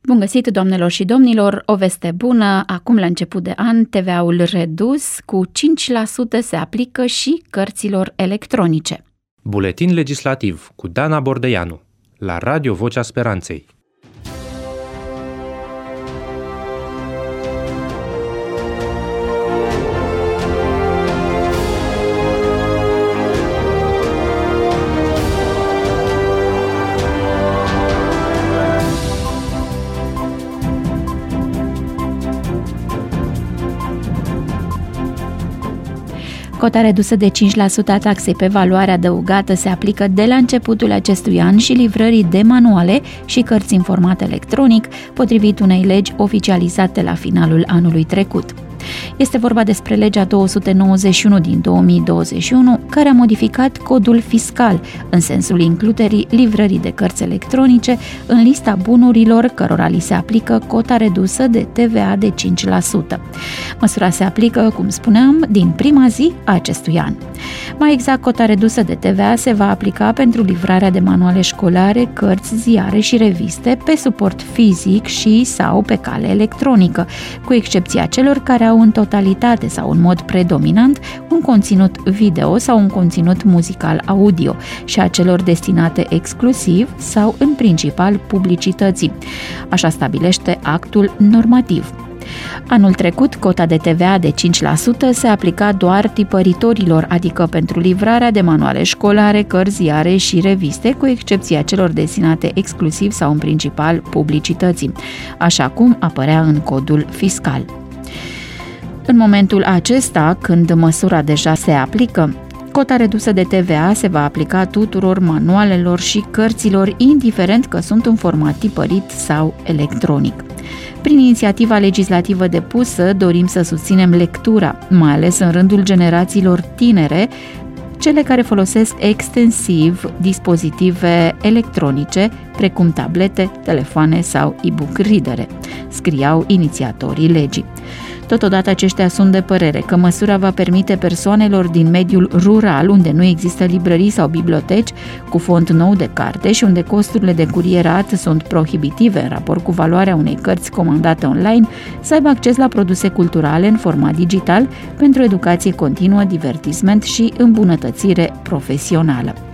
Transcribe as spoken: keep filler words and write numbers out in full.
Bun găsit, doamnelor și domnilor, o veste bună, acum la început de an T V A-ul redus cu cinci la sută se aplică și cărților electronice. Buletin legislativ cu Dana Bordeianu la Radio Vocea Speranței. Cota redusă de cinci la sută a taxei pe valoare adăugată se aplică de la începutul acestui an și livrării de manuale și cărți în format electronic, potrivit unei legi oficializate la finalul anului trecut. Este vorba despre legea două sute nouăzeci și unu din două mii douăzeci și unu, care a modificat codul fiscal în sensul includerii livrării de cărți electronice în lista bunurilor cărora li se aplică cota redusă de T V A de cinci la sută. Măsura se aplică, cum spuneam, din prima zi a acestui an. Mai exact, cota redusă de T V A se va aplica pentru livrarea de manuale școlare, cărți, ziare și reviste pe suport fizic și sau pe cale electronică, cu excepția celor care au în totalitate sau în mod predominant un conținut video sau un conținut muzical audio și a celor destinate exclusiv sau în principal publicității. Așa stabilește actul normativ. Anul trecut, cota de T V A de cinci la sută se aplica doar tipăritorilor, adică pentru livrarea de manuale școlare, cărți, ziare și reviste, cu excepția celor destinate exclusiv sau în principal publicității, așa cum apărea în codul fiscal. În momentul acesta, când măsura deja se aplică, cota redusă de T V A se va aplica tuturor manualelor și cărților, indiferent că sunt în format tipărit sau electronic. Prin inițiativa legislativă depusă, dorim să susținem lectura, mai ales în rândul generațiilor tinere, cele care folosesc extensiv dispozitive electronice, precum tablete, telefoane sau e-book readere, scriau inițiatorii legii. Totodată, aceștia sunt de părere că măsura va permite persoanelor din mediul rural, unde nu există librării sau biblioteci cu fond nou de carte și unde costurile de curierat sunt prohibitive în raport cu valoarea unei cărți comandate online, să aibă acces la produse culturale în format digital pentru educație continuă, divertisment și îmbunătățire profesională.